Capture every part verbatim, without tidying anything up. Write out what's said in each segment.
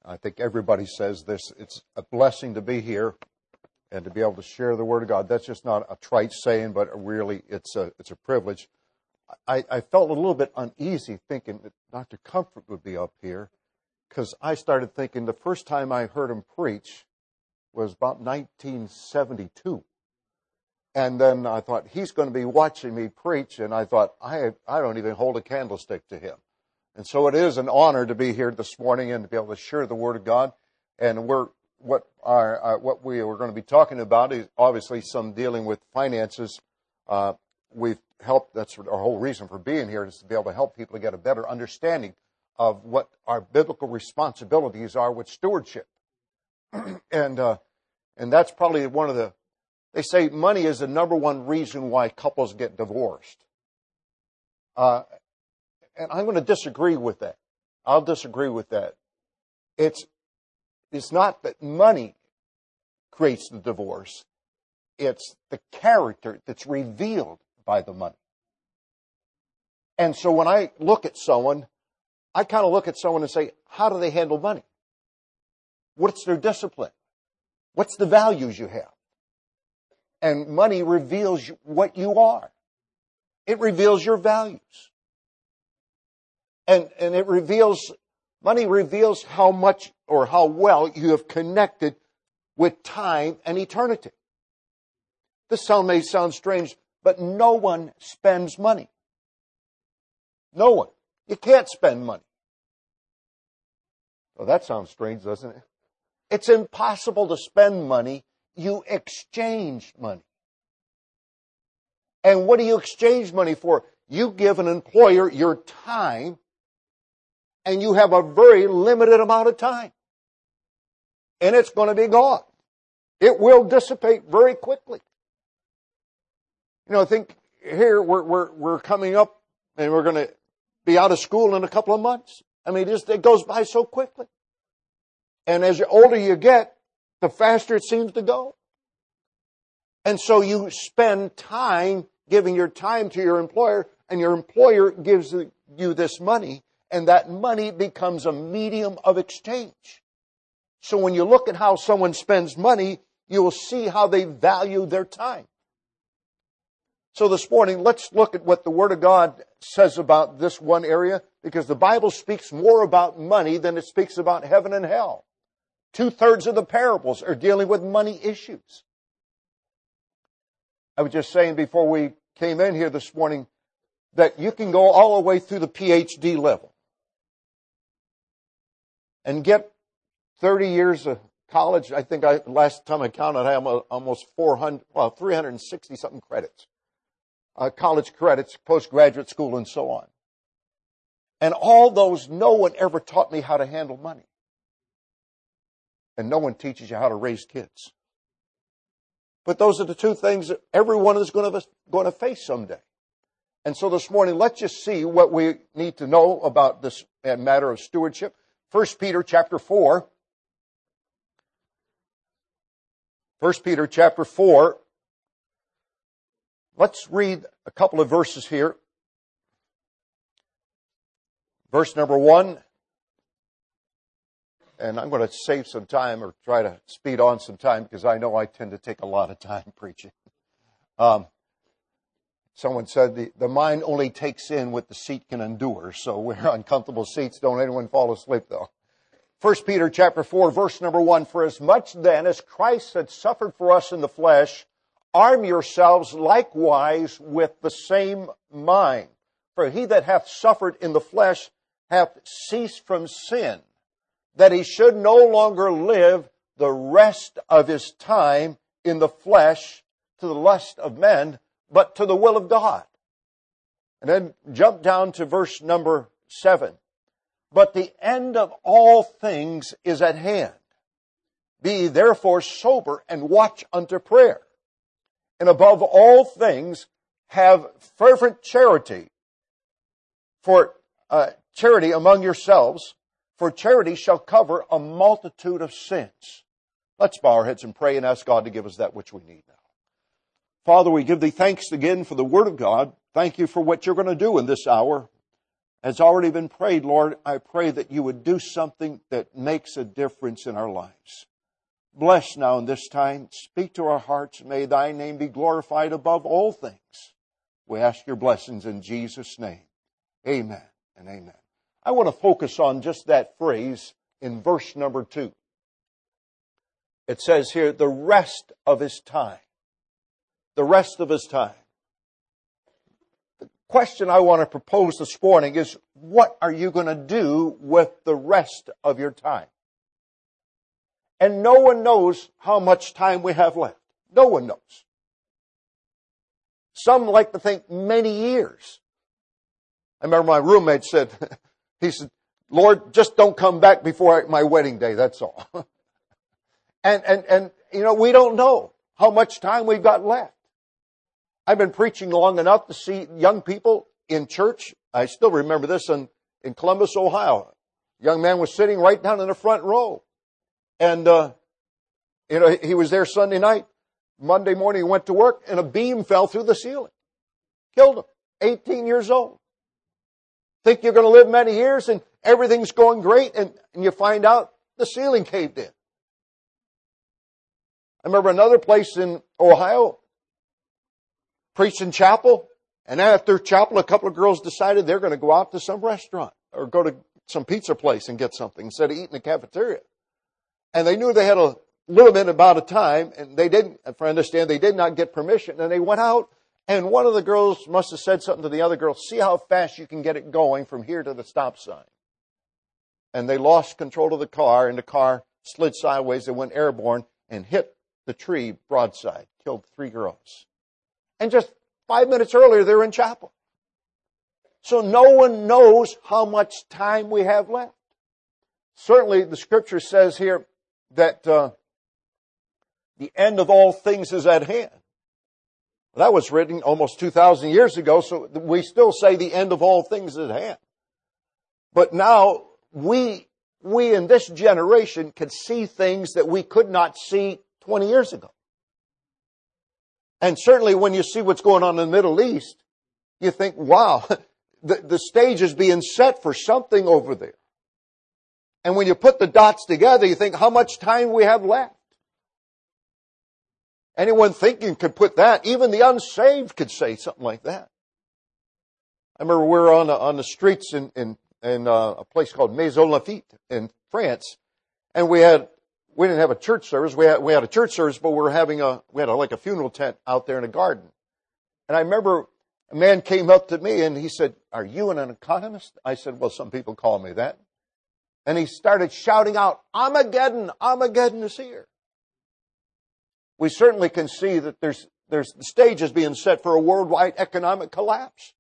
I think everybody says this. It's a blessing to be here and to be able to share the Word of God. That's just not a trite saying, but really it's a it's a privilege. I, I felt a little bit uneasy thinking that Doctor Comfort would be up here, because I started thinking the first time I heard him preach was about nineteen seventy-two. And then I thought, he's going to be watching me preach, and I thought, I I don't even hold a candlestick to him. And so it is an honor to be here this morning and to be able to share the Word of God. And we're what our uh, what we are going to be talking about is obviously some dealing with finances. Uh, we've helped. That's our whole reason for being here, is to be able to help people to get a better understanding of what our biblical responsibilities are with stewardship. and uh, and that's probably one of the. They say money is the number one reason why couples get divorced. Uh, and I'm going to disagree with that. I'll disagree with that. It's it's not that money creates the divorce. It's the character that's revealed by the money. And so when I look at someone, I kind of look at someone and say, how do they handle money? What's their discipline? What's the values you have? And money reveals what you are. It reveals your values. And, and it reveals, money reveals how much or how well you have connected with time and eternity. This sound may sound strange, but no one spends money. No one. You can't spend money. Well, that sounds strange, doesn't it? It's impossible to spend money. You exchange money. And what do you exchange money for? You give an employer your time, and you have a very limited amount of time. And it's going to be gone. It will dissipate very quickly. You know, I think here we're we're we're coming up, and we're going to be out of school in a couple of months. I mean, it just it goes by so quickly. And as the older you get, the faster it seems to go. And so you spend time giving your time to your employer, and your employer gives you this money, and that money becomes a medium of exchange. So when you look at how someone spends money, you will see how they value their time. So this morning, let's look at what the Word of God says about this one area, because the Bible speaks more about money than it speaks about heaven and hell. Two-thirds of the parables are dealing with money issues. I was just saying before we came in here this morning that you can go all the way through the P H D level and get thirty years of college. I think I, last time I counted, I had almost four hundred, well, three hundred sixty something credits. Uh, college credits, postgraduate school, and so on. And all those, no one ever taught me how to handle money. And no one teaches you how to raise kids. But those are the two things that everyone is going to, going to face someday. And so this morning, let's just see what we need to know about this matter of stewardship. First Peter chapter four. First Peter chapter four. Let's read a couple of verses here. Verse number one. And I'm going to save some time or try to speed on some time, because I know I tend to take a lot of time preaching. Um, someone said the, the mind only takes in what the seat can endure. So we're on comfortable seats. Don't anyone fall asleep, though. First Peter chapter four, verse number one. For as much then as Christ had suffered for us in the flesh, arm yourselves likewise with the same mind. For he that hath suffered in the flesh hath ceased from sin, that he should no longer live the rest of his time in the flesh to the lust of men, but to the will of God. And then jump down to verse number seven. But the end of all things is at hand. Be therefore sober and watch unto prayer. And above all things, have fervent charity for uh, charity among yourselves, for charity shall cover a multitude of sins. Let's bow our heads and pray and ask God to give us that which we need now. Father, we give thee thanks again for the Word of God. Thank you for what you're going to do in this hour. has already been prayed, Lord, I pray that you would do something that makes a difference in our lives. Bless now in this time. Speak to our hearts. May thy name be glorified above all things. We ask your blessings in Jesus' name. Amen and amen. I want to focus on just that phrase in verse number two. It says here, the rest of his time. The rest of his time. The question I want to propose this morning is, what are you going to do with the rest of your time? And no one knows how much time we have left. No one knows. Some like to think many years. I remember my roommate said, he said, Lord, just don't come back before my wedding day, that's all. and, and, and, you know, we don't know how much time we've got left. I've been preaching long enough to see young people in church. I still remember this in, in Columbus, Ohio. A young man was sitting right down in the front row. And, uh, you know, he was there Sunday night. Monday morning he went to work and a beam fell through the ceiling. Killed him. eighteen years old. Think you're going to live many years and everything's going great, and, and you find out the ceiling caved in. I remember another place in Ohio, preached in chapel, and after chapel a couple of girls decided they're going to go out to some restaurant or go to some pizza place and get something instead of eating in the cafeteria. And they knew they had a little bit about a time, and they didn't, if I understand, they did not get permission. And they went out, and one of the girls must have said something to the other girl, see how fast you can get it going from here to the stop sign. And they lost control of the car, and the car slid sideways. They went airborne and hit the tree broadside, killed three girls. And just five minutes earlier, they were in chapel. So no one knows how much time we have left. Certainly, the Scripture says here that uh, the end of all things is at hand. Well, that was written almost two thousand years ago, so we still say the end of all things is at hand. But now, we, we in this generation can see things that we could not see twenty years ago. And certainly when you see what's going on in the Middle East, you think, wow, the, the stage is being set for something over there. And when you put the dots together, you think how much time we have left. Anyone thinking could put that. Even the unsaved could say something like that. I remember we were on the, on the streets in, in, in uh, a place called Maison Lafitte in France. And we had, we didn't have a church service. We had, we had a church service, but we were having a, we had a, like a funeral tent out there in a garden. And I remember a man came up to me and he said, are you an economist? I said, well, some people call me that. And he started shouting out, Armageddon, Armageddon is here. We certainly can see that there's, there's, the stage is being set for a worldwide economic collapse.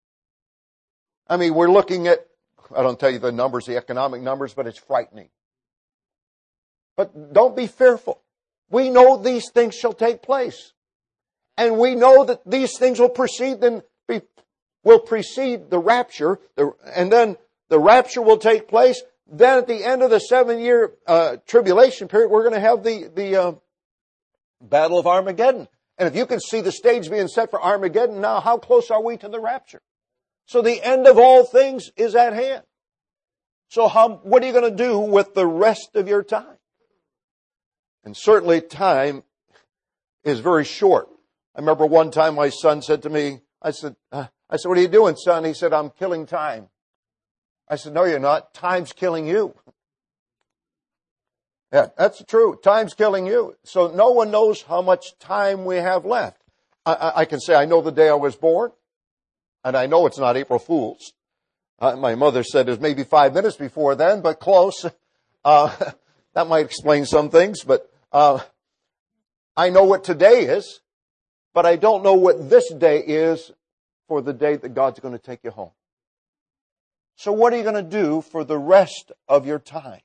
I mean, we're looking at, I don't tell you the numbers, the economic numbers, but it's frightening. But don't be fearful. We know these things shall take place. And we know that these things will precede, then be, will precede the rapture, the, and then the rapture will take place. Then at the end of the seven-year uh, tribulation period, we're going to have the, the uh, Battle of Armageddon. And if you can see the stage being set for Armageddon now, how close are we to the rapture? So the end of all things is at hand. So how, what are you going to do with the rest of your time? And certainly time is very short. I remember one time my son said to me, I said, uh, I said, what are you doing, son? He said, I'm killing time. I said, no, you're not. Time's killing you. Yeah, that's true. Time's killing you. So no one knows how much time we have left. I, I, I can say I know the day I was born, and I know it's not April Fool's. Uh, my mother said it was maybe five minutes before then, but close. Uh, that might explain some things, but uh, I know what today is, but I don't know what this day is for the day that God's going to take you home. So what are you going to do for the rest of your time?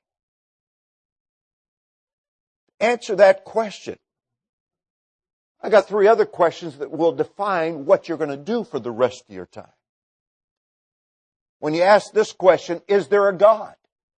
Answer that question. I got three other questions that will define what you're going to do for the rest of your time. When you ask this question, is there a God?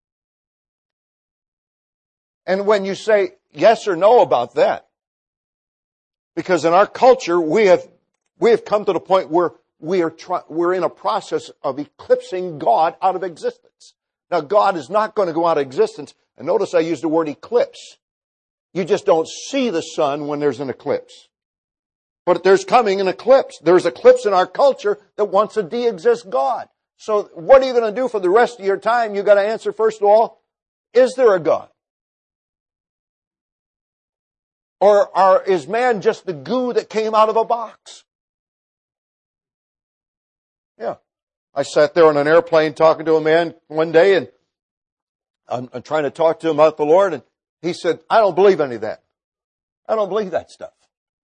And when you say yes or no about that, because in our culture we have we have come to the point where we are try, we're in a process of eclipsing God out of existence. Now, God is not going to go out of existence. And notice I used the word eclipse. You just don't see the sun when there's an eclipse. But there's coming an eclipse. There's an eclipse in our culture that wants to de-exist God. So what are you going to do for the rest of your time? You've got to answer, first of all, is there a God? Or, or is man just the goo that came out of a box? Yeah. I sat there on an airplane talking to a man one day, and I'm, I'm trying to talk to him about the Lord, and he said, I don't believe any of that. I don't believe that stuff.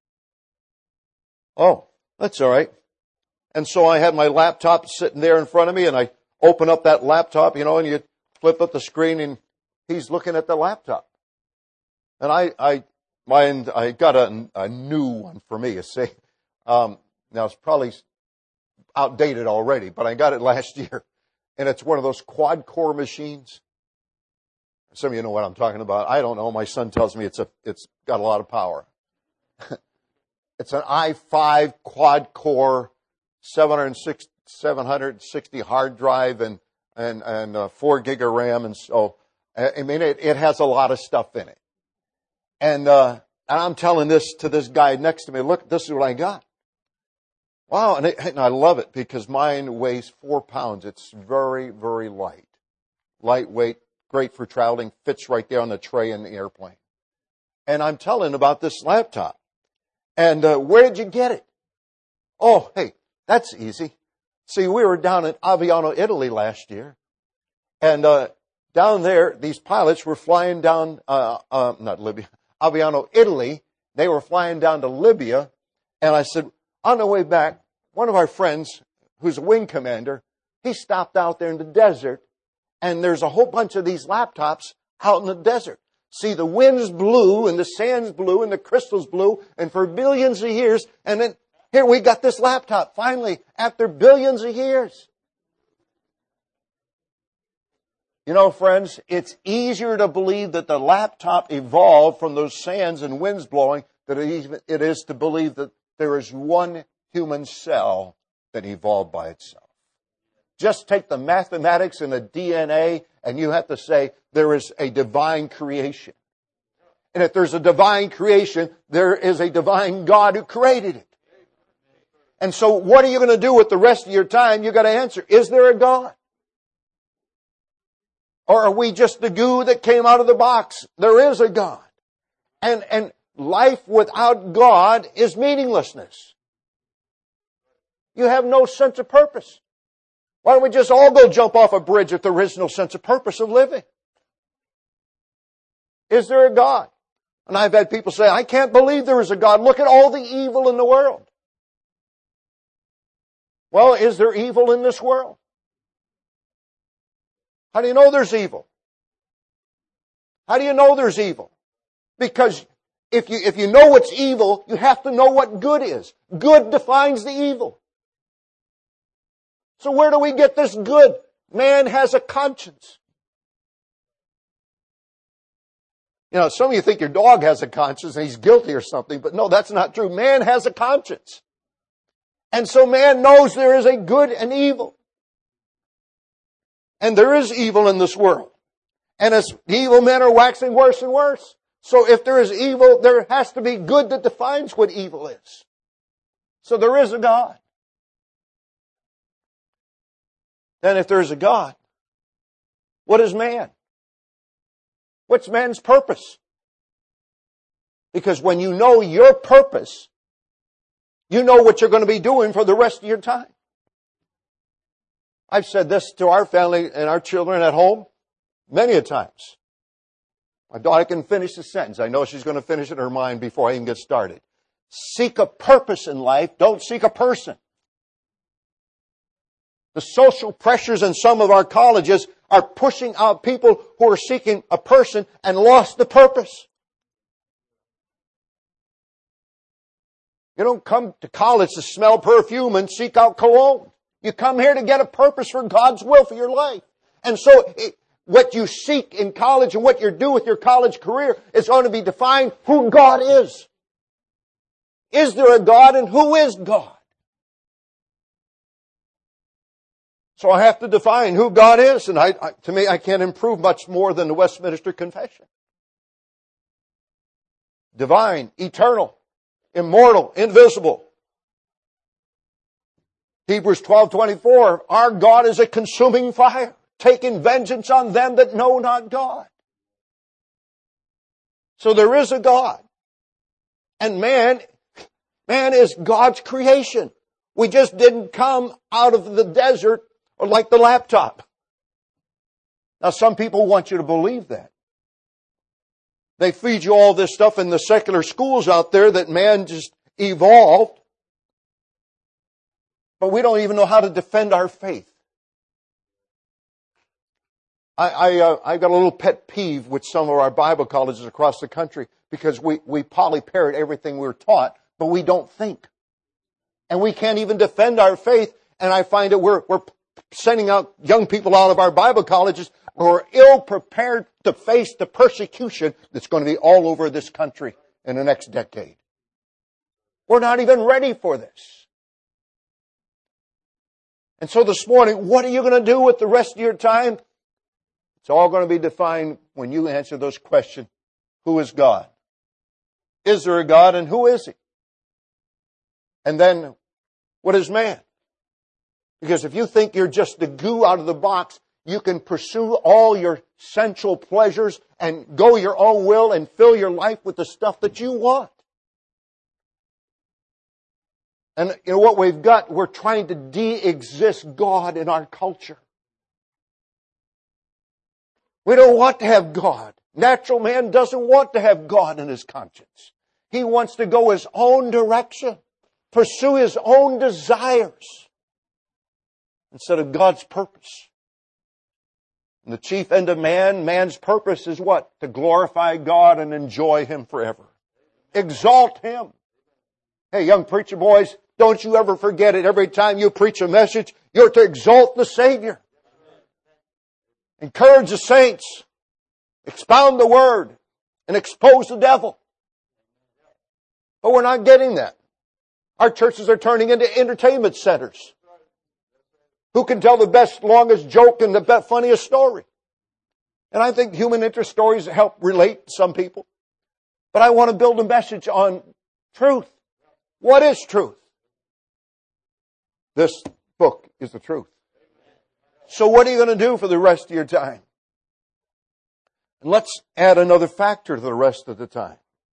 Oh, that's all right. And so I had my laptop sitting there in front of me, and I open up that laptop, you know, and you flip up the screen, and he's looking at the laptop. And I, I, my, I got a, a new one for me. You see, um, now it's probably outdated already, but I got it last year, and it's one of those quad core machines. Some of you know what I'm talking about. I don't know. My son tells me it's a, it's got a lot of power. It's an i five quad core, seven hundred sixty hard drive, and and and uh, four gig of RAM, and so I mean it, it has a lot of stuff in it. And uh, and I'm telling this to this guy next to me. Look, this is what I got. Wow, and, it, and I love it because mine weighs four pounds. It's very very light, lightweight, great for traveling. Fits right there on the tray in the airplane. And I'm telling about this laptop. And uh, where did you get it? Oh, hey, that's easy. See, we were down in Aviano, Italy last year. And uh, down there, these pilots were flying down, uh, uh, not Libya, Aviano, Italy. They were flying down to Libya. And I said, on the way back, one of our friends, who's a wing commander, he stopped out there in the desert. And there's a whole bunch of these laptops out in the desert. See, the winds blew, and the sands blew, and the crystals blew, and for billions of years, and then here we got this laptop, finally, after billions of years. You know, friends, it's easier to believe that the laptop evolved from those sands and winds blowing than it is to believe that there is one human cell that evolved by itself. Just take the mathematics and the D N A, and you have to say there is a divine creation. And if there's a divine creation, there is a divine God who created it. And so what are you going to do with the rest of your time? You've got to answer, is there a God? Or are we just the goo that came out of the box? There is a God. And, and life without God is meaninglessness. You have no sense of purpose. Why don't we just all go jump off a bridge if there is no sense of purpose of living? Is there a God? And I've had people say, I can't believe there is a God. Look at all the evil in the world. Well, is there evil in this world? How do you know there's evil? How do you know there's evil? Because if you, if you know what's evil, you have to know what good is. Good defines the evil. So where do we get this good? Man has a conscience. You know, some of you think your dog has a conscience and he's guilty or something, but no, that's not true. Man has a conscience. And so man knows there is a good and evil. And there is evil in this world. And as evil men are waxing worse and worse. So if there is evil, there has to be good that defines what evil is. So there is a God. Then if there's a God, what is man? What's man's purpose? Because when you know your purpose, you know what you're going to be doing for the rest of your time. I've said this to our family and our children at home many a times. My daughter can finish the sentence. I know she's going to finish it in her mind before I even get started. Seek a purpose in life. Don't seek a person. The social pressures in some of our colleges are pushing out people who are seeking a person and lost the purpose. You don't come to college to smell perfume and seek out cologne. You come here to get a purpose for God's will for your life. And so it, what you seek in college and what you do with your college career is going to be defined who God is. Is there a God, and who is God? So I have to define who God is. And I, I, to me, I can't improve much more than the Westminster Confession. Divine, eternal, immortal, invisible. Hebrews twelve twenty-four, our God is a consuming fire, taking vengeance on them that know not God. So there is a God. And man, man is God's creation. We just didn't come out of the desert or like the laptop. Now some people want you to believe that. They feed you all this stuff in the secular schools out there that man just evolved. But we don't even know how to defend our faith. I, I, uh, I've got a little pet peeve with some of our Bible colleges across the country because we, we poly-parrot everything we're taught, but we don't think. And we can't even defend our faith. And I find that we're, we're sending out young people out of our Bible colleges who are ill-prepared to face the persecution that's going to be all over this country in the next decade. We're not even ready for this. And so this morning, what are you going to do with the rest of your time? It's all going to be defined when you answer those questions. Who is God? Is there a God, and who is He? And then, what is man? Because if you think you're just the goo out of the box, you can pursue all your sensual pleasures and go your own will and fill your life with the stuff that you want. And you know what we've got? We're trying to de-exist God in our culture. We don't want to have God. Natural man doesn't want to have God in his conscience. He wants to go his own direction, pursue his own desires instead of God's purpose. And the chief end of man, man's purpose is what? To glorify God and enjoy Him forever. Exalt Him. Hey, young preacher boys, don't you ever forget it. Every time you preach a message, you're to exalt the Savior. Encourage the saints. Expound the Word. And expose the devil. But we're not getting that. Our churches are turning into entertainment centers. Who can tell the best, longest joke and the best, funniest story? And I think human interest stories help relate to some people. But I want to build a message on truth. What is truth? This book is the truth. So what are you going to do for the rest of your time? And let's add another factor to the rest of the time.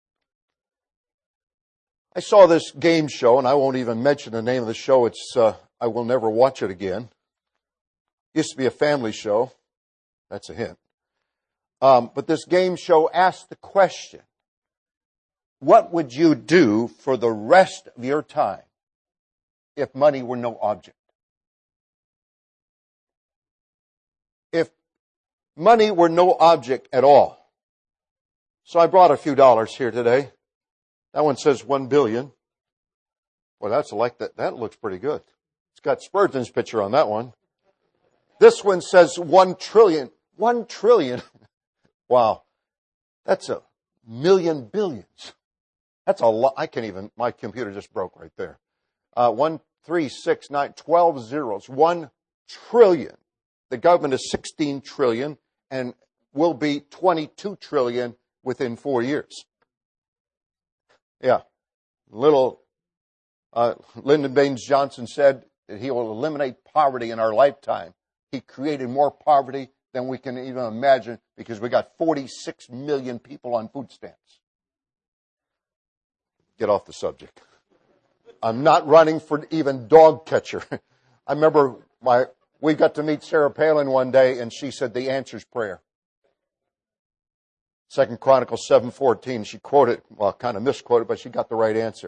I saw this game show, and I won't even mention the name of the show. It's uh, I will never watch it again. It used to be a family show. That's a hint. Um, but this game show asked the question, what would you do for the rest of your time if money were no object? If money were no object at all. So I brought a few dollars here today. That one says one billion. Well, that's like that. That looks pretty good. It's got Spurgeon's picture on that one. This one says one trillion. One trillion. Wow. That's a million billions. That's a lot. I can't even, my computer just broke right there. Uh, one, three, six, nine, twelve zeros. One trillion. The government is sixteen trillion and will be twenty-two trillion within four years. Yeah. Little, uh, Lyndon Baines Johnson said that he will eliminate poverty in our lifetime. He created more poverty than we can even imagine because we got forty-six million people on food stamps. Get off the subject. I'm not running for even dog catcher. I remember my, we got to meet Sarah Palin one day and she said the answer's prayer. Second Chronicles seven fourteen, she quoted, well, kind of misquoted, but she got the right answer.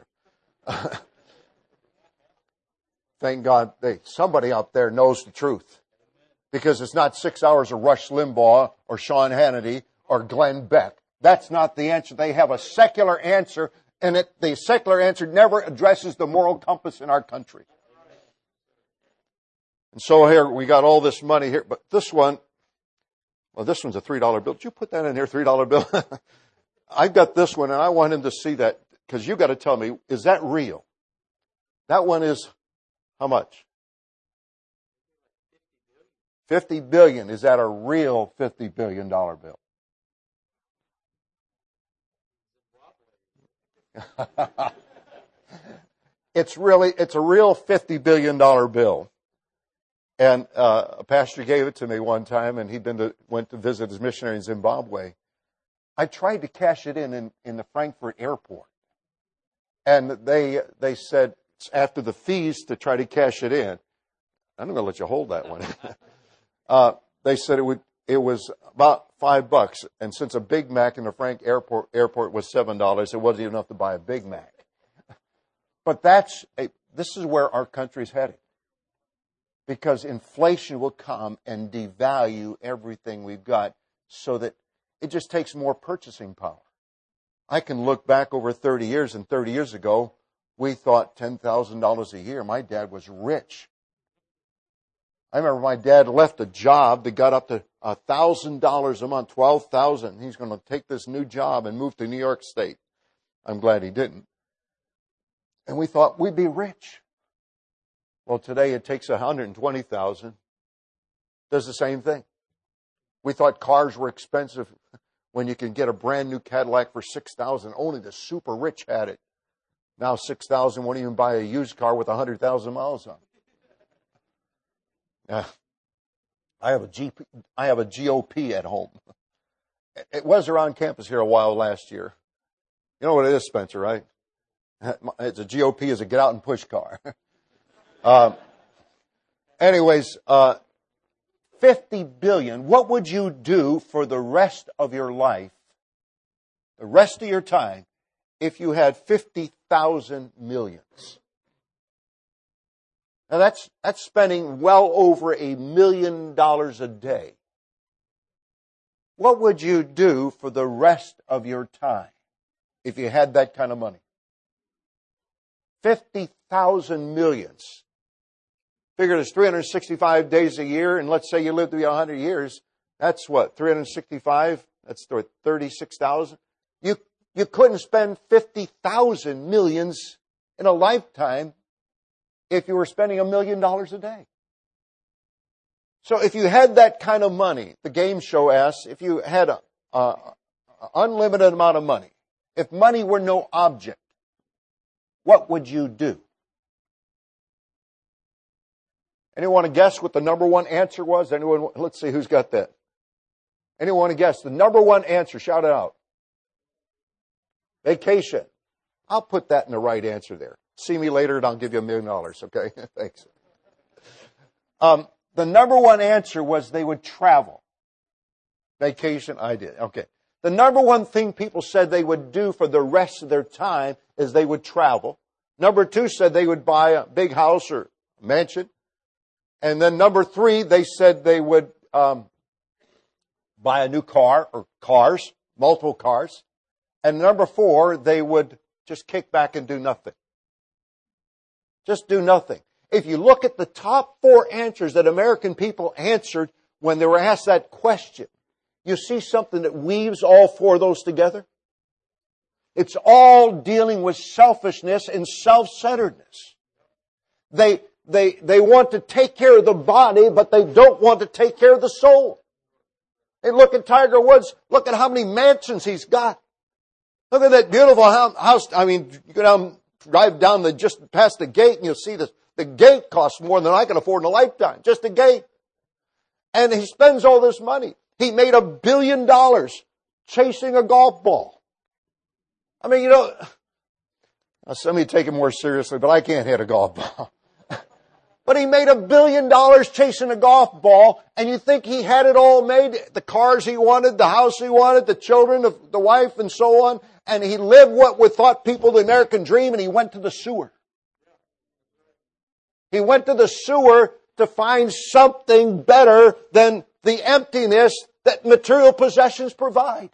Thank God they, somebody out there knows the truth. Because it's not six hours of Rush Limbaugh or Sean Hannity or Glenn Beck. That's not the answer. They have a secular answer, and it, the secular answer never addresses the moral compass in our country. And so here, we got all this money here, but this one, well, this one's a three dollar bill. Did you put that in here, three dollar bill? I've got this one, and I want him to see that, because you've got to tell me, is that real? That one is how much? fifty billion dollars, is that a real fifty billion dollars bill? It's really, it's a real fifty billion dollars bill. And uh, a pastor gave it to me one time, and he'd been to, went to visit his missionary in Zimbabwe. I tried to cash it in in, in the Frankfurt airport. And they they said, after the fees to try to cash it in, I'm going to let you hold that one. uh, they said it would it was about five bucks. And since a Big Mac in the Frank airport, airport was seven dollars, it wasn't even enough to buy a Big Mac. But that's a, this is where our country's headed. Because inflation will come and devalue everything we've got so that it just takes more purchasing power. I can look back over thirty years, and thirty years ago, we thought ten thousand dollars a year. My dad was rich. I remember my dad left a job that got up to one thousand dollars a month, twelve thousand dollars. He's going to take this new job and move to New York State. I'm glad he didn't. And we thought we'd be rich. Well, today it takes one hundred twenty thousand dollars. Does the same thing. We thought cars were expensive when you can get a brand new Cadillac for six thousand dollars. Only the super rich had it. Now six thousand dollars won't even buy a used car with one hundred thousand miles on it. Uh, I have a G P, I have a G O P at home. It was around campus here a while last year. You know what it is, Spencer, right? It's a G O P is a get out and push car. Um, anyways, uh, fifty billion dollars. What would you do for the rest of your life, the rest of your time, if you had fifty thousand millions? Now that's, that's spending well over a million dollars a day. What would you do for the rest of your time if you had that kind of money? fifty thousand millions. Figure there's three hundred sixty-five days a year, and let's say you live to be one hundred years. That's what, three hundred sixty-five? That's thirty-six thousand. You, you couldn't spend fifty thousand millions in a lifetime if you were spending a million dollars a day. So if you had that kind of money, the game show asks, if you had an unlimited amount of money, if money were no object, what would you do? Anyone want to guess what the number one answer was? Anyone? Let's see who's got that. Anyone want to guess the number one answer? Shout it out. Vacation. I'll put that in the right answer there. See me later and I'll give you a million dollars, okay? Thanks. Um, the number one answer was they would travel. Vacation, I did. Okay. The number one thing people said they would do for the rest of their time is they would travel. Number two said they would buy a big house or mansion. And then number three, they said they would um, buy a new car or cars, multiple cars. And number four, they would just kick back and do nothing. Just do nothing. If you look at the top four answers that American people answered when they were asked that question, you see something that weaves all four of those together. It's all dealing with selfishness and self-centeredness. They They, they want to take care of the body, but they don't want to take care of the soul. Hey, look at Tiger Woods. Look at how many mansions he's got. Look at that beautiful house. I mean, you go down, drive down the, just past the gate and you'll see the, the gate costs more than I can afford in a lifetime. Just a gate. And he spends all this money. He made a billion dollars chasing a golf ball. I mean, you know, some of you take it more seriously, but I can't hit a golf ball. But he made a billion dollars chasing a golf ball, and you think he had it all made? The cars he wanted, the house he wanted, the children, the, the wife, and so on. And he lived what we thought people the American dream, and he went to the sewer. He went to the sewer to find something better than the emptiness that material possessions provide.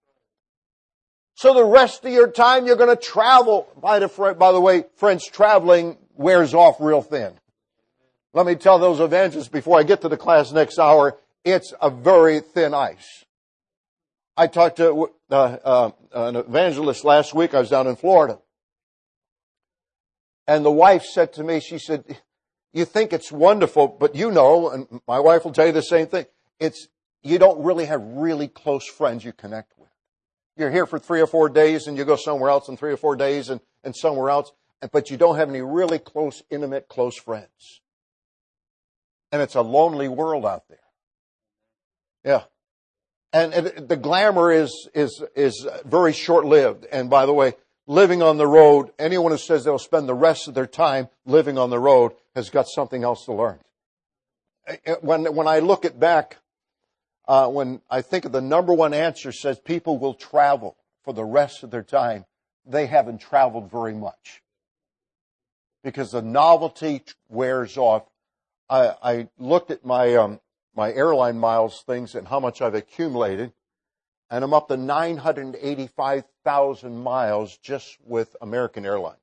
So the rest of your time you're going to travel. By the, by the way, friends, traveling wears off real thin. Let me tell those evangelists before I get to the class next hour, it's a very thin ice. I talked to uh, uh, an evangelist last week. I was down in Florida. And the wife said to me, she said, You think it's wonderful, but you know, and my wife will tell you the same thing, it's you don't really have really close friends you connect with. You're here for three or four days and you go somewhere else in three or four days and, and somewhere else, but you don't have any really close, intimate, close friends. And it's a lonely world out there. Yeah. And, and the glamour is, is, is very short-lived. And by the way, living on the road, anyone who says they'll spend the rest of their time living on the road has got something else to learn. When, when I look at back, uh, when I think of the number one answer says people will travel for the rest of their time, they haven't traveled very much. Because the novelty wears off. I, I looked at my, um, my airline miles things and how much I've accumulated, and I'm up to nine hundred eighty-five thousand miles just with American Airlines.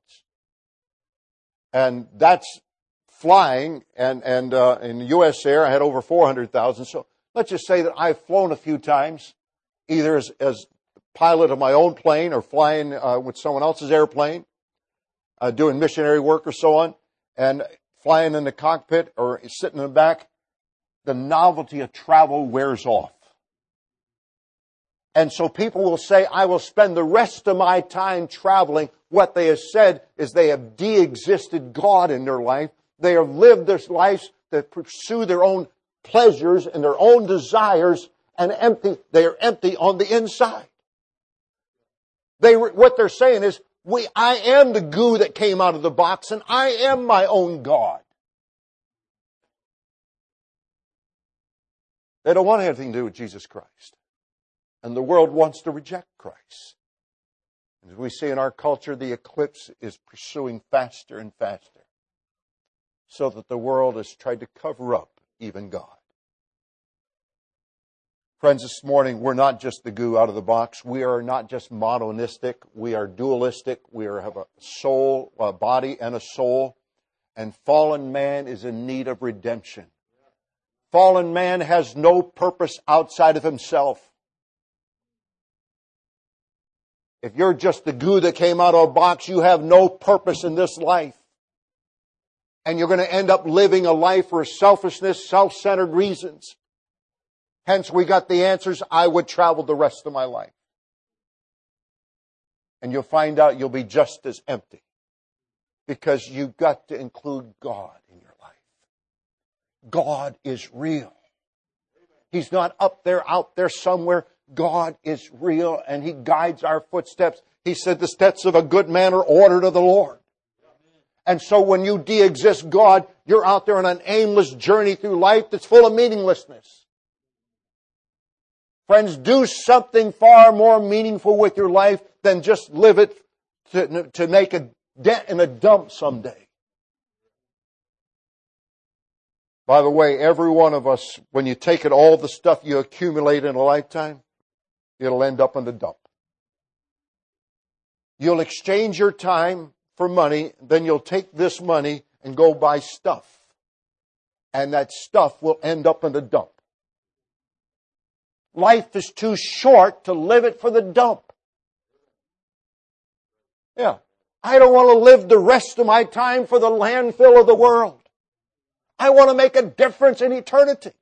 And that's flying, and, and uh, in U S Air I had over four hundred thousand. So let's just say that I've flown a few times, either as, as pilot of my own plane or flying uh, with someone else's airplane, uh, doing missionary work or so on, and flying in the cockpit or sitting in the back. The novelty of travel wears off. And so people will say, I will spend the rest of my time traveling. What they have said is they have de-existed God in their life. They have lived their lives to pursue their own pleasures and their own desires, and empty. They are empty on the inside. They, what they're saying is, we, I am the goo that came out of the box, and I am my own God. They don't want anything to do with Jesus Christ. And the world wants to reject Christ. As we see in our culture, the eclipse is pursuing faster and faster, so that the world has tried to cover up even God. Friends, this morning, we're not just the goo out of the box. We are not just mononistic. We are dualistic. We are, have a soul, a body and a soul. And fallen man is in need of redemption. Fallen man has no purpose outside of himself. If you're just the goo that came out of a box, you have no purpose in this life. And you're going to end up living a life for selfishness, self-centered reasons. Hence, we got the answers. I would travel the rest of my life. And you'll find out you'll be just as empty. Because you've got to include God in your life. God is real. He's not up there, out there somewhere. God is real, and He guides our footsteps. He said the steps of a good man are ordered of the Lord. And so when you de-exist God, you're out there on an aimless journey through life that's full of meaninglessness. Friends, do something far more meaningful with your life than just live it to, to make a dent in a dump someday. By the way, every one of us, when you take it, all the stuff you accumulate in a lifetime, it'll end up in the dump. You'll exchange your time for money, then you'll take this money and go buy stuff. And that stuff will end up in the dump. Life is too short to live it for the dump. Yeah. I don't want to live the rest of my time for the landfill of the world. I want to make a difference in eternity.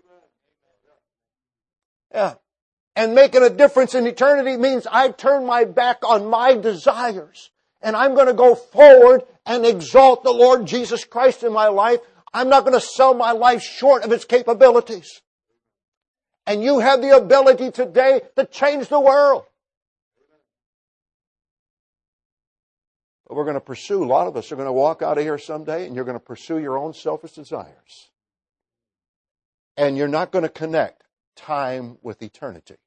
Yeah. And making a difference in eternity means I turn my back on my desires. And I'm going to go forward and exalt the Lord Jesus Christ in my life. I'm not going to sell my life short of its capabilities. And you have the ability today to change the world. But we're going to pursue, a lot of us are going to walk out of here someday and you're going to pursue your own selfish desires. And you're not going to connect time with eternity.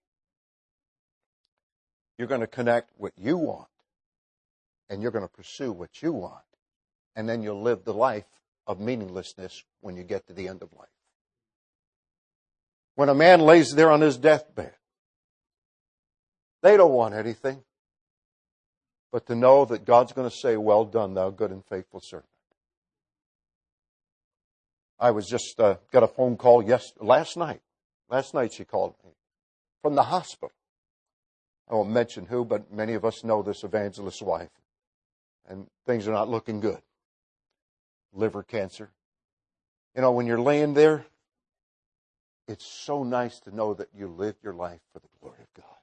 You're going to connect what you want. And you're going to pursue what you want. And then you'll live the life of meaninglessness when you get to the end of life. When a man lays there on his deathbed, they don't want anything but to know that God's going to say, well done, thou good and faithful servant. I was just, uh, got a phone call yes, last night. Last night she called me from the hospital. I won't mention who, but many of us know this evangelist's wife. And things are not looking good. Liver cancer. You know, when you're laying there, it's so nice to know that you lived your life for the glory of God.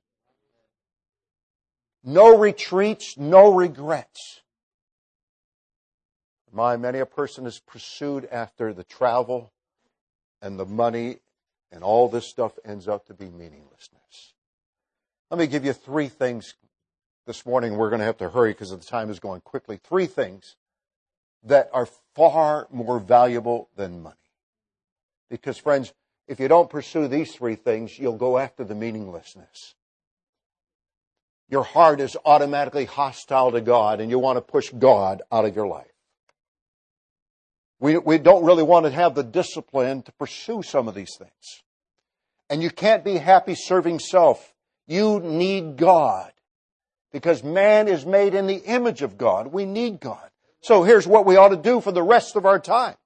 No retreats, no regrets. My, many a person is pursued after the travel and the money, and all this stuff ends up to be meaninglessness. Let me give you three things this morning. We're going to have to hurry because the time is going quickly. Three things that are far more valuable than money. Because, friends, if you don't pursue these three things, you'll go after the meaninglessness. Your heart is automatically hostile to God, and you want to push God out of your life. We, we don't really want to have the discipline to pursue some of these things. And you can't be happy serving self. You need God. Because man is made in the image of God. We need God. So here's what we ought to do for the rest of our time.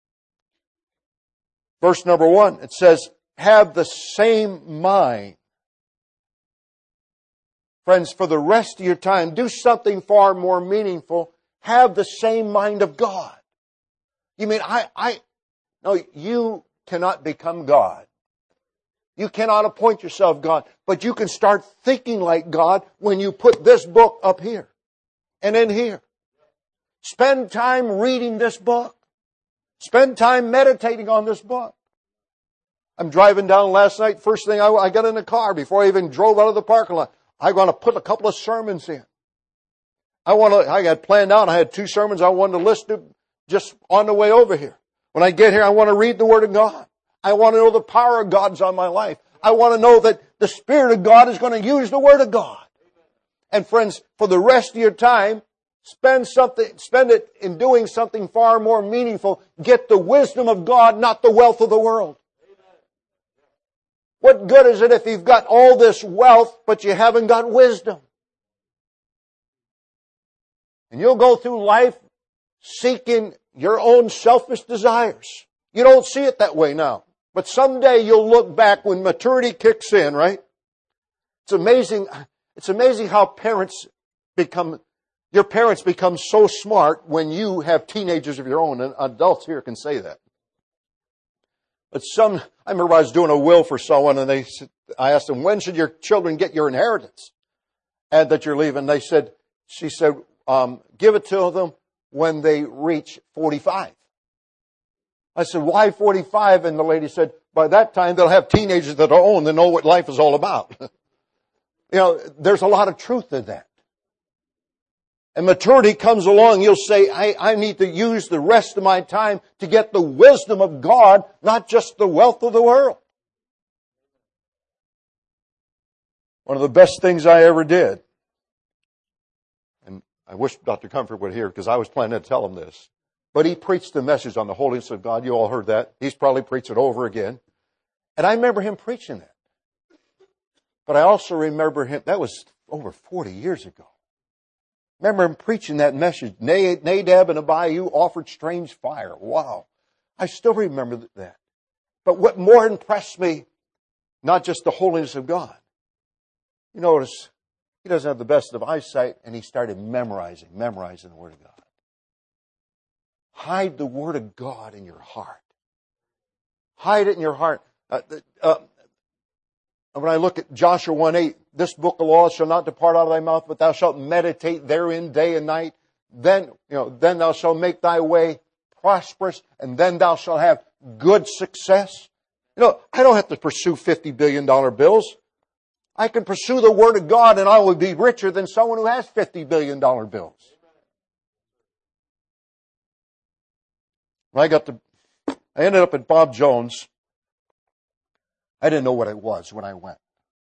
Verse number one, it says, have the same mind. Friends, for the rest of your time, do something far more meaningful. Have the same mind of God. You mean, I, I, no, you cannot become God. You cannot appoint yourself God, but you can start thinking like God when you put this book up here and in here. Spend time reading this book. Spend time meditating on this book. I'm driving down last night. First thing I, I got in the car before I even drove out of the parking lot. I'm going to put a couple of sermons in. I want to. I got planned out. I had two sermons I wanted to listen to just on the way over here. When I get here, I want to read the Word of God. I want to know the power of God's on my life. I want to know that the Spirit of God is going to use the Word of God. And friends, for the rest of your time, spend something, spend it in doing something far more meaningful. Get the wisdom of God, not the wealth of the world. What good is it if you've got all this wealth, but you haven't got wisdom? And you'll go through life seeking your own selfish desires. You don't see it that way now. But someday you'll look back when maturity kicks in, right? It's amazing, it's amazing how parents become, your parents become so smart when you have teenagers of your own, and adults here can say that. But some, I remember I was doing a will for someone, and they, I asked them, when should your children get your inheritance? And that you're leaving. They said, she said, um, give it to them when they reach forty-five. I said, why forty-five? And the lady said, by that time they'll have teenagers that are own, they know what life is all about. You know, there's a lot of truth in that. And maturity comes along, you'll say, I, I need to use the rest of my time to get the wisdom of God, not just the wealth of the world. One of the best things I ever did, and I wish Doctor Comfort would hear because I was planning to tell him this, but he preached a message on the holiness of God. You all heard that. He's probably preached it over again. And I remember him preaching that. But I also remember him, that was over forty years ago. Remember him preaching that message. Nadab and Abihu offered strange fire. Wow. I still remember that. But what more impressed me, not just the holiness of God. You notice, he doesn't have the best of eyesight, and he started memorizing, memorizing the Word of God. Hide the Word of God in your heart. Hide it in your heart. Uh, uh, when I look at Joshua one eight, this book of laws shall not depart out of thy mouth, but thou shalt meditate therein day and night. Then, you know, then thou shalt make thy way prosperous, and then thou shalt have good success. You know, I don't have to pursue fifty billion dollar bills. I can pursue the Word of God, and I will be richer than someone who has fifty billion dollar bills. When I got to, I ended up at Bob Jones. I didn't know what it was when I went.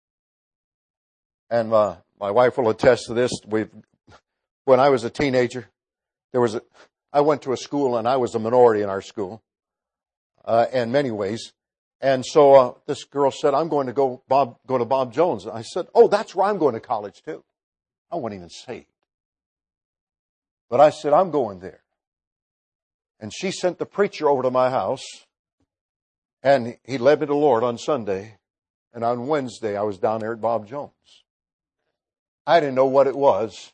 And uh, my wife will attest to this. We've, when I was a teenager, there was a, I went to a school, and I was a minority in our school, uh, in many ways. And so uh, this girl said, I'm going to go Bob go to Bob Jones. And I said, oh, that's where I'm going to college too. I wasn't even saved. But I said, I'm going there. And she sent the preacher over to my house, and he led me to the Lord on Sunday. And on Wednesday, I was down there at Bob Jones. I didn't know what it was,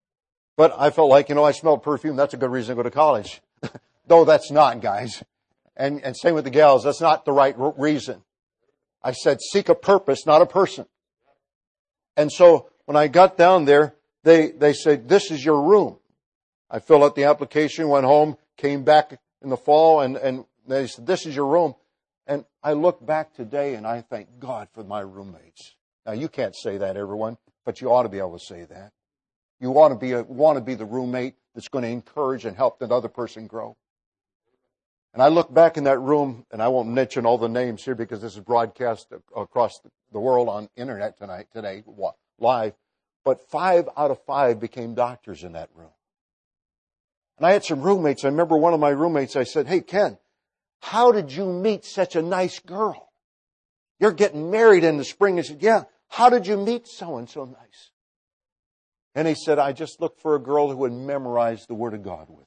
but I felt like, you know, I smelled perfume. That's a good reason to go to college. Though that's not, guys. And, and same with the gals. That's not the right reason. I said, seek a purpose, not a person. And so when I got down there, they, they said, this is your room. I filled out the application, went home, came back in the fall, and, and they said, this is your room. And I look back today and I thank God for my roommates. Now, you can't say that, everyone, but you ought to be able to say that. You want to be a, want to be the roommate that's going to encourage and help that other person grow. And I look back in that room, and I won't mention all the names here because this is broadcast across the world on internet tonight, today, live. But five out of five became doctors in that room. And I had some roommates. I remember one of my roommates, I said, hey, Ken, how did you meet such a nice girl? You're getting married in the spring. He said, yeah, how did you meet someone so nice? And he said, I just looked for a girl who would memorize the Word of God with me.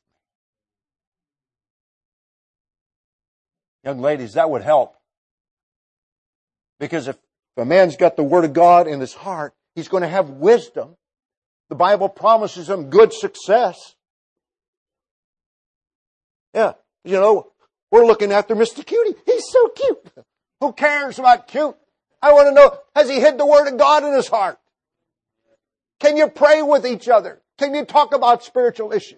Young ladies, that would help. Because if a man's got the Word of God in his heart, he's going to have wisdom. The Bible promises him good success. Yeah, you know, we're looking after Mister Cutie. He's so cute. Who cares about cute? I want to know, has he hid the Word of God in his heart? Can you pray with each other? Can you talk about spiritual issues?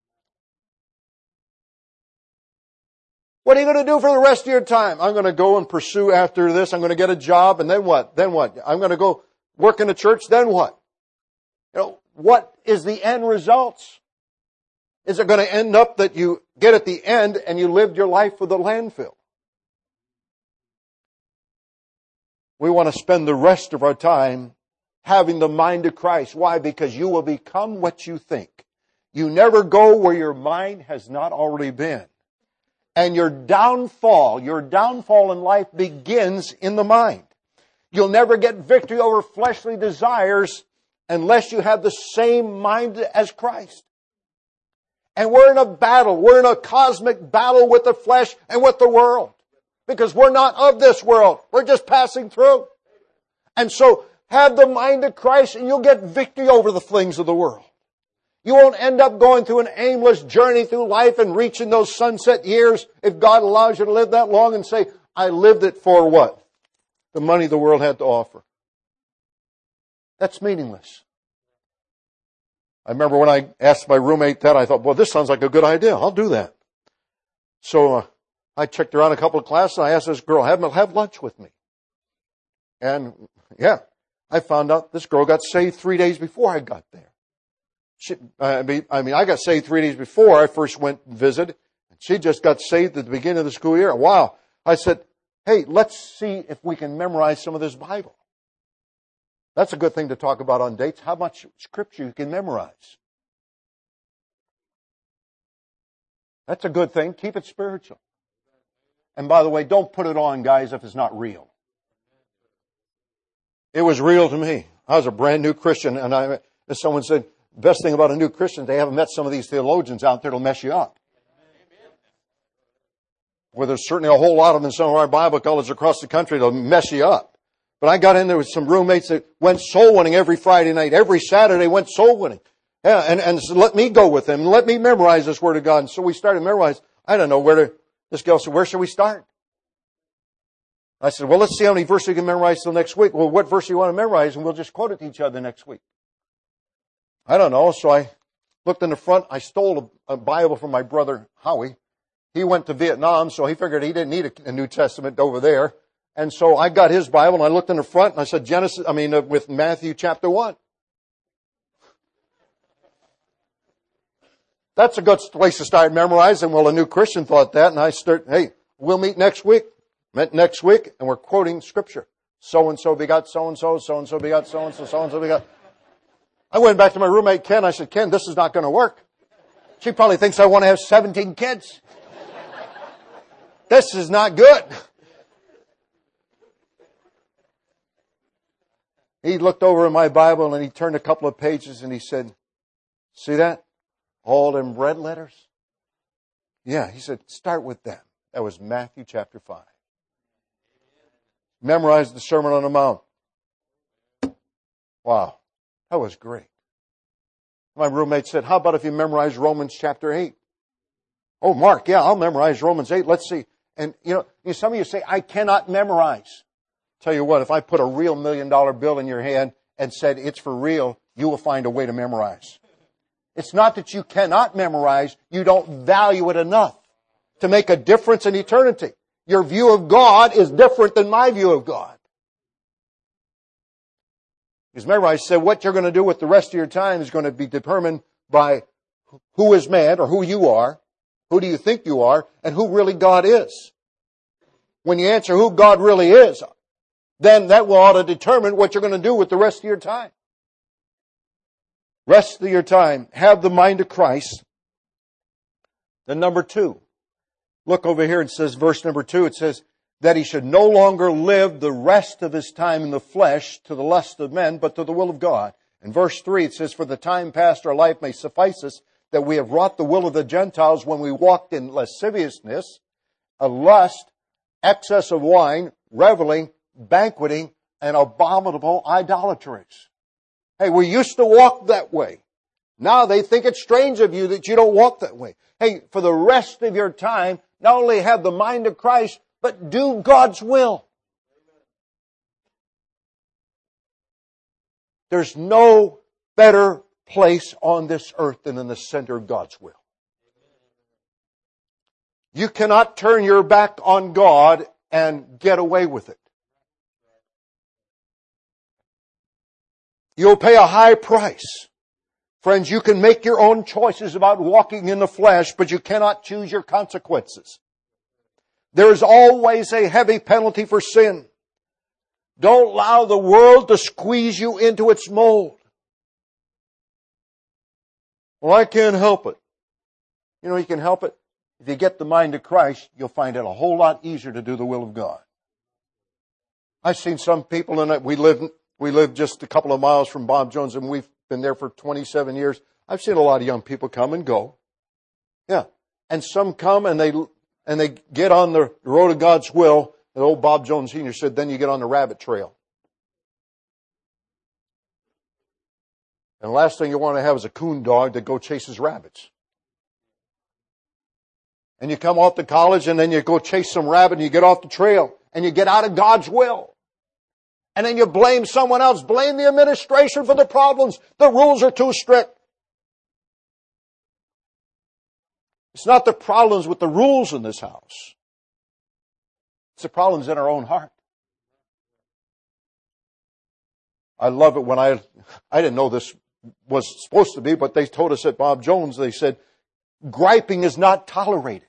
What are you going to do for the rest of your time? I'm going to go and pursue after this. I'm going to get a job, and then what? Then what? I'm going to go work in a church, then what? You know, what is the end results? Is it going to end up that you get at the end and you lived your life for the landfill? We want to spend the rest of our time having the mind of Christ. Why? Because you will become what you think. You never go where your mind has not already been. And your downfall, your downfall in life begins in the mind. You'll never get victory over fleshly desires unless you have the same mind as Christ. And we're in a battle. We're in a cosmic battle with the flesh and with the world. Because we're not of this world. We're just passing through. And so have the mind of Christ and you'll get victory over the things of the world. You won't end up going through an aimless journey through life and reaching those sunset years if God allows you to live that long and say, I lived it for what? The money the world had to offer. That's meaningless. I remember when I asked my roommate that, I thought, well, this sounds like a good idea. I'll do that. So uh, I checked around a couple of classes and I asked this girl, have, have lunch with me. And yeah, I found out this girl got saved three days before I got there. She, I mean, I mean, I got saved three days before I first went and visited. She just got saved at the beginning of the school year. Wow. I said, hey, let's see if we can memorize some of this Bible. That's a good thing to talk about on dates. How much scripture you can memorize. That's a good thing. Keep it spiritual. And by the way, don't put it on, guys, if it's not real. It was real to me. I was a brand new Christian, and I, as someone said, the best thing about a new Christian, they haven't met some of these theologians out there that'll mess you up. Well, there's certainly a whole lot of them in some of our Bible colleges across the country that'll mess you up. But I got in there with some roommates that went soul winning every Friday night. Every Saturday went soul winning. Yeah, and, and so let me go with them. And let me memorize this Word of God. And so we started to memorize. I don't know where to, this girl said, where should we start? I said, well, let's see how many verses we can memorize till next week. Well, what verse do you want to memorize? And we'll just quote it to each other next week. I don't know. So I looked in the front. I stole a, a Bible from my brother, Howie. He went to Vietnam, so he figured he didn't need a, a New Testament over there. And so I got his Bible, and I looked in the front, and I said, Genesis, I mean, uh, with Matthew chapter one. That's a good place to start memorizing. Well, a new Christian thought that, and I start, hey, we'll meet next week. Met next week, and we're quoting Scripture. So-and-so begot so-and-so, so-and-so begot so-and-so, so-and-so begot. I went back to my roommate, Ken. I said, Ken, this is not going to work. She probably thinks I want to have seventeen kids. This is not good. He looked over in my Bible and he turned a couple of pages and he said, see that? All them red letters? Yeah, he said, start with them. That was Matthew chapter five. Memorized the Sermon on the Mount. Wow, that was great. My roommate said, how about if you memorize Romans chapter eight? Oh, Mark, yeah, I'll memorize Romans eight. Let's see. And, you know, you know, some of you say, I cannot memorize. Tell you what, if I put a real million dollar bill in your hand and said it's for real, you will find a way to memorize. It's not that you cannot memorize, you don't value it enough to make a difference in eternity. Your view of God is different than my view of God. Because remember, I said what you're going to do with the rest of your time is going to be determined by who is man or who you are, who do you think you are, and who really God is. When you answer who God really is, then that will ought to determine what you're going to do with the rest of your time. Rest of your time, have the mind of Christ. Then number two, look over here, it says, verse number two, it says, that he should no longer live the rest of his time in the flesh to the lust of men, but to the will of God. In verse three, it says, for the time past our life may suffice us, that we have wrought the will of the Gentiles when we walked in lasciviousness, a lust, excess of wine, reveling, banqueting, and abominable idolatries. Hey, we used to walk that way. Now they think it's strange of you that you don't walk that way. Hey, for the rest of your time, not only have the mind of Christ, but do God's will. There's no better place on this earth than in the center of God's will. You cannot turn your back on God and get away with it. You'll pay a high price. Friends, you can make your own choices about walking in the flesh, but you cannot choose your consequences. There is always a heavy penalty for sin. Don't allow the world to squeeze you into its mold. Well, I can't help it. You know, you can help it. If you get the mind of Christ, you'll find it a whole lot easier to do the will of God. I've seen some people, and we live, we live just a couple of miles from Bob Jones, and we've been there for twenty-seven years. I've seen a lot of young people come and go. Yeah. And some come and they, and they get on the road of God's will. And old Bob Jones Senior said, then you get on the rabbit trail. And the last thing you want to have is a coon dog that go chases rabbits. And you come off to college and then you go chase some rabbit and you get off the trail and you get out of God's will. And then you blame someone else, blame the administration for the problems. The rules are too strict. It's not the problems with the rules in this house. It's the problems in our own heart. I love it when I, I didn't know this was supposed to be, but they told us at Bob Jones, they said, griping is not tolerated.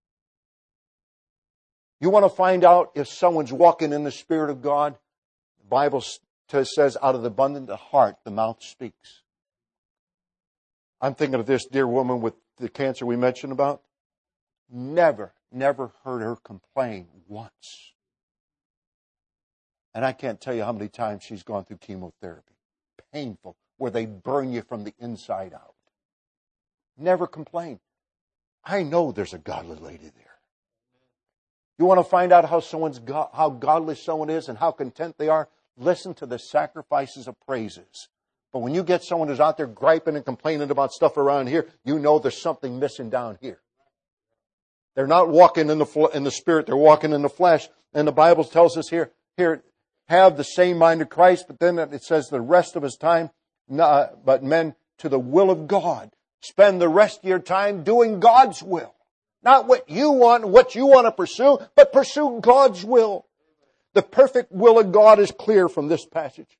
You want to find out if someone's walking in the Spirit of God? The Bible says, out of the abundance of the heart, the mouth speaks. I'm thinking of this dear woman with the cancer we mentioned about. Never, never heard her complain once. And I can't tell you how many times she's gone through chemotherapy. Painful, where they burn you from the inside out. Never complained. I know there's a godly lady there. You want to find out how someone's go- how godly someone is and how content they are? Listen to the sacrifices of praises. But when you get someone who's out there griping and complaining about stuff around here, you know there's something missing down here. They're not walking in the fl- in the Spirit, they're walking in the flesh. And the Bible tells us here, here, have the same mind of Christ, but then it says the rest of his time, uh, but men to the will of God. Spend the rest of your time doing God's will. Not what you want, what you want to pursue, but pursue God's will. The perfect will of God is clear from this passage.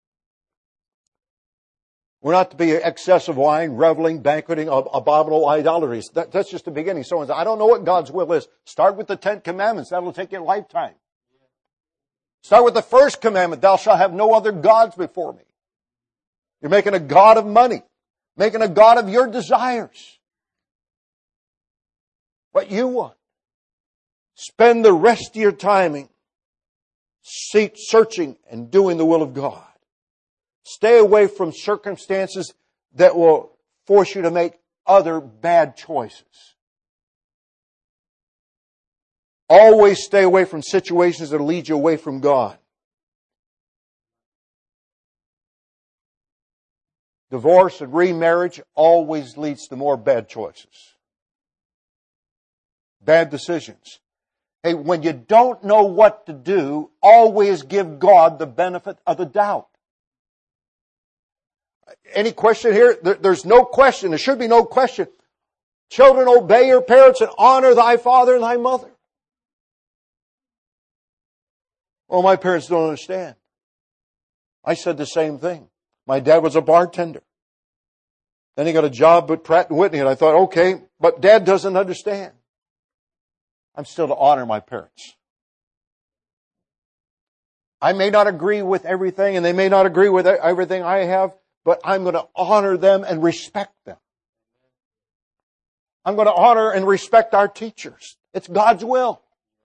We're not to be excessive wine, reveling, banqueting, abominable idolatries. That, that's just the beginning. Someone says, I don't know what God's will is. Start with the Ten Commandments. That'll take you a lifetime. Start with the first commandment. Thou shalt have no other gods before me. You're making a god of money. Making a god of your desires. What you want. Spend the rest of your timing searching and doing the will of God. Stay away from circumstances that will force you to make other bad choices. Always stay away from situations that lead you away from God. Divorce and remarriage always leads to more bad choices. Bad decisions. Hey, when you don't know what to do, always give God the benefit of the doubt. Any question here? There, there's no question. There should be no question. Children, obey your parents and honor thy father and thy mother. Well, my parents don't understand. I said the same thing. My dad was a bartender. Then he got a job at Pratt and Whitney, and I thought, okay, but Dad doesn't understand. I'm still to honor my parents. I may not agree with everything, and they may not agree with everything I have, but I'm going to honor them and respect them. I'm going to honor and respect our teachers. It's God's will.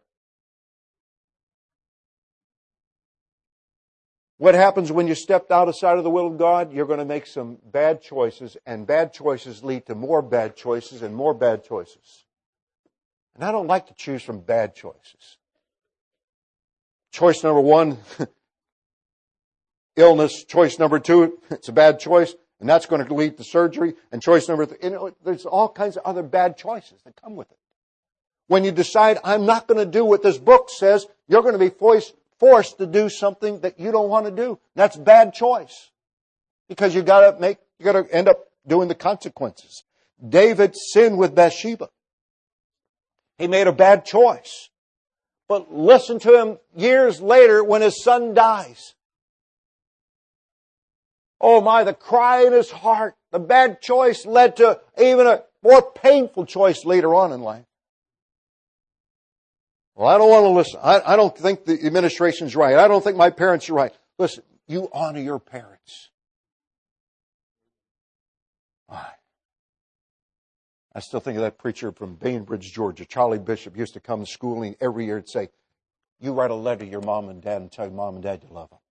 What happens when you step outside of the will of God? You're going to make some bad choices, and bad choices lead to more bad choices and more bad choices. And I don't like to choose from bad choices. Choice number one, illness. Choice number two, it's a bad choice, and that's going to lead to surgery. And choice number three, you know, there's all kinds of other bad choices that come with it. When you decide, I'm not going to do what this book says, you're going to be forced forced to do something that you don't want to do. That's bad choice. Because you gotta make, you gotta end up doing the consequences. David sinned with Bathsheba. He made a bad choice. But listen to him years later when his son dies. Oh my, the cry in his heart. The bad choice led to even a more painful choice later on in life. Well, I don't want to listen. I, I don't think the administration's right. I don't think my parents are right. Listen, you honor your parents. I still think of that preacher from Bainbridge, Georgia, Charlie Bishop, used to come to school and every year and say, you write a letter to your mom and dad and tell your mom and dad you love them.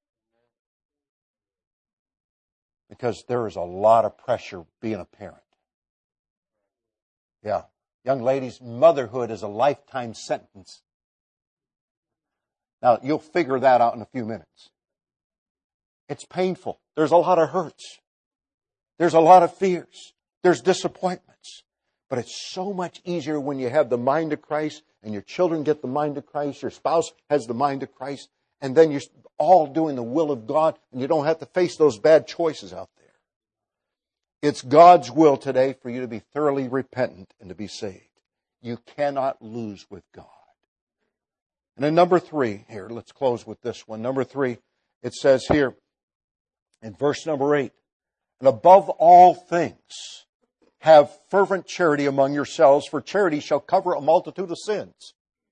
Because there is a lot of pressure being a parent. Yeah. Young ladies, motherhood is a lifetime sentence. Now, you'll figure that out in a few minutes. It's painful. There's a lot of hurts. There's a lot of fears. There's disappointments. But it's so much easier when you have the mind of Christ and your children get the mind of Christ, your spouse has the mind of Christ, and then you're all doing the will of God and you don't have to face those bad choices out there. It's God's will today for you to be thoroughly repentant and to be saved. You cannot lose with God. And then number three, here, let's close with this one. Number three, it says here in verse number eight, and above all things, have fervent charity among yourselves, for charity shall cover a multitude of sins.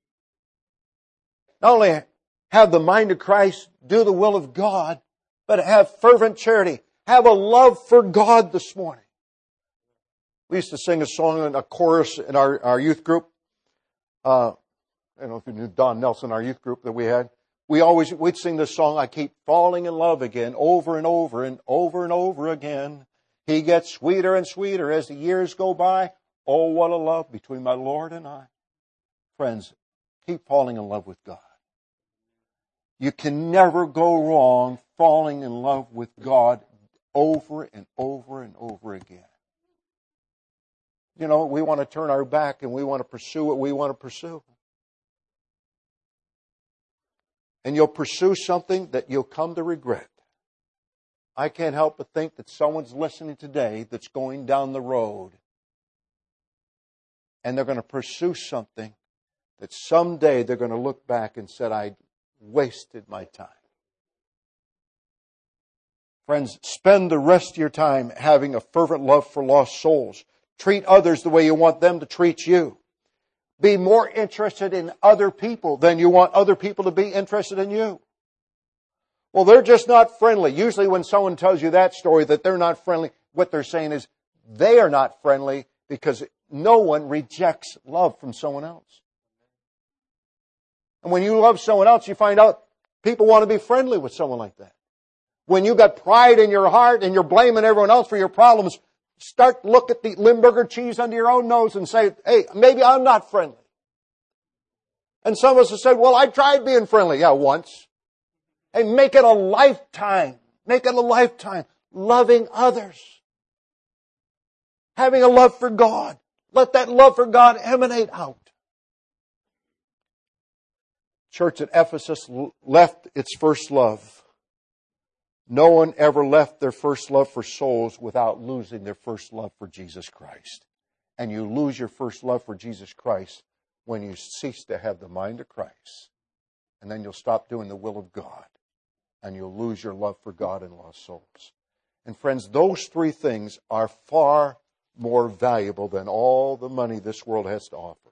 Not only have the mind of Christ, do the will of God, but have fervent charity. Have a love for God this morning. We used to sing a song in a chorus in our, our youth group. Uh, I don't know if you knew Don Nelson, our youth group that we had. We always, we'd sing this song, I keep falling in love again, over and over and over and over again. He gets sweeter and sweeter as the years go by. Oh, what a love between my Lord and I. Friends, keep falling in love with God. You can never go wrong falling in love with God over and over and over again. You know, we want to turn our back and we want to pursue what we want to pursue. And you'll pursue something that you'll come to regret. I can't help but think that someone's listening today that's going down the road and they're going to pursue something that someday they're going to look back and say, I wasted my time. Friends, spend the rest of your time having a fervent love for lost souls. Treat others the way you want them to treat you. Be more interested in other people than you want other people to be interested in you. Well, they're just not friendly. Usually when someone tells you that story, that they're not friendly, what they're saying is they are not friendly because no one rejects love from someone else. And when you love someone else, you find out people want to be friendly with someone like that. When you got pride in your heart and you're blaming everyone else for your problems, start to look at the Limburger cheese under your own nose and say, hey, maybe I'm not friendly. And some of us have said, well, I tried being friendly. Yeah, once. And make it a lifetime. Make it a lifetime. Loving others. Having a love for God. Let that love for God emanate out. church at Ephesus left its first love. No one ever left their first love for souls without losing their first love for Jesus Christ. And you lose your first love for Jesus Christ when you cease to have the mind of Christ. And then you'll stop doing the will of God. And you'll lose your love for God and lost souls. And friends, those three things are far more valuable than all the money this world has to offer.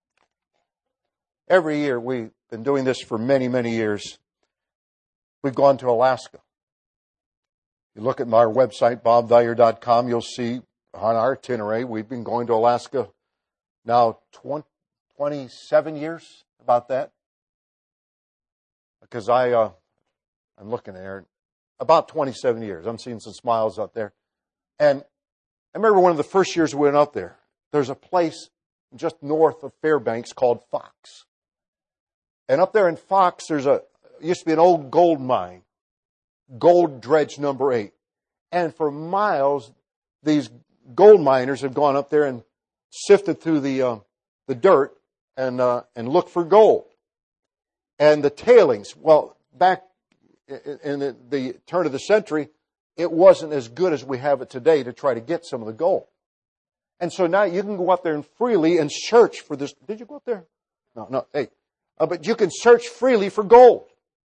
Every year, we've been doing this for many, many years. We've gone to Alaska. You look at my website, bob valier dot com, you'll see on our itinerary, we've been going to Alaska now twenty-seven years, about that. Because I, uh, I'm looking there, about twenty-seven years. I'm seeing some smiles out there. And I remember one of the first years we went up there, there's a place just north of Fairbanks called Fox. And up there in Fox, there's a, used to be an old gold mine, Gold Dredge number eight. And for miles, these gold miners have gone up there and sifted through the uh, the dirt and uh, and looked for gold. And the tailings, well, back in the, the turn of the century, it wasn't as good as we have it today to try to get some of the gold. And so now you can go up there and freely and search for this. Did you go up there? No, no. Hey, uh, but you can search freely for gold.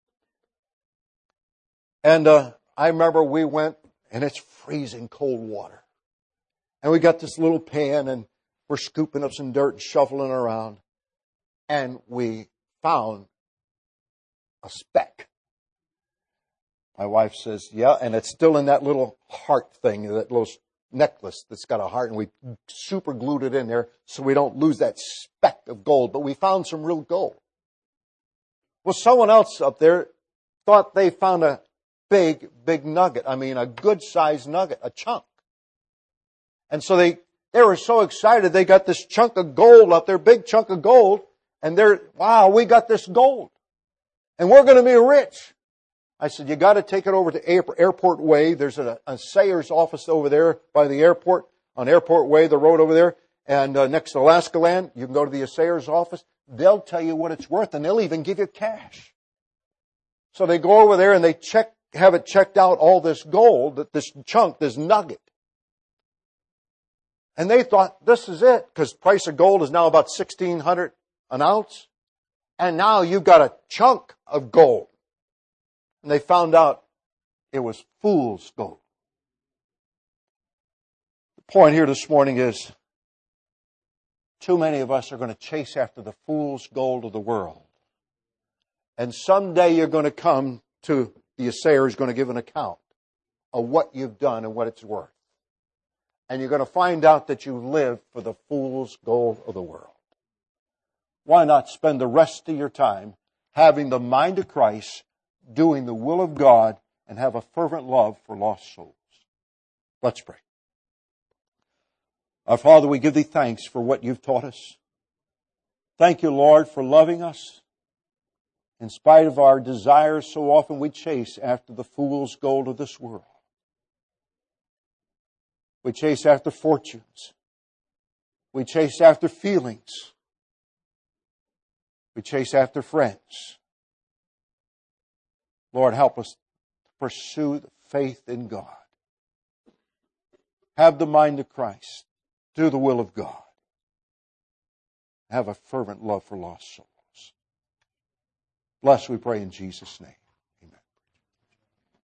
And uh, I remember we went, and it's freezing cold water. And we got this little pan, and we're scooping up some dirt and shuffling around. And we found a speck. My wife says, yeah, and it's still in that little heart thing, that little necklace that's got a heart, and we super glued it in there so we don't lose that speck of gold. But we found some real gold. Well, someone else up there thought they found a big, big nugget. I mean, a good-sized nugget, a chunk. And so they, they were so excited, they got this chunk of gold up there, big chunk of gold, and they're, wow, we got this gold. And we're going to be rich. I said, you got to take it over to Airport Way. There's a, a Sayers office over there by the airport, on Airport Way, the road over there, and uh, next to Alaska Land. You can go to the Sayers office. They'll tell you what it's worth, and they'll even give you cash. So they go over there and they check, have it checked out, all this gold, this chunk, this nugget. And they thought, this is it, because price of gold is now about sixteen hundred an ounce. And now you've got a chunk of gold. And they found out it was fool's gold. The point here this morning is, too many of us are going to chase after the fool's gold of the world. And someday you're going to come to, the assayer is going to give an account of what you've done and what it's worth. And you're going to find out that you lived for the fool's gold of the world. Why not spend the rest of your time having the mind of Christ, doing the will of God, and have a fervent love for lost souls? Let's pray. Our Father, we give Thee thanks for what You've taught us. Thank You, Lord, for loving us. In spite of our desires, so often we chase after the fool's gold of this world. We chase after fortunes. We chase after feelings. We chase after friends. Lord, help us to pursue the faith in God. Have the mind of Christ. Do the will of God. Have a fervent love for lost souls. Bless, we pray in Jesus' name.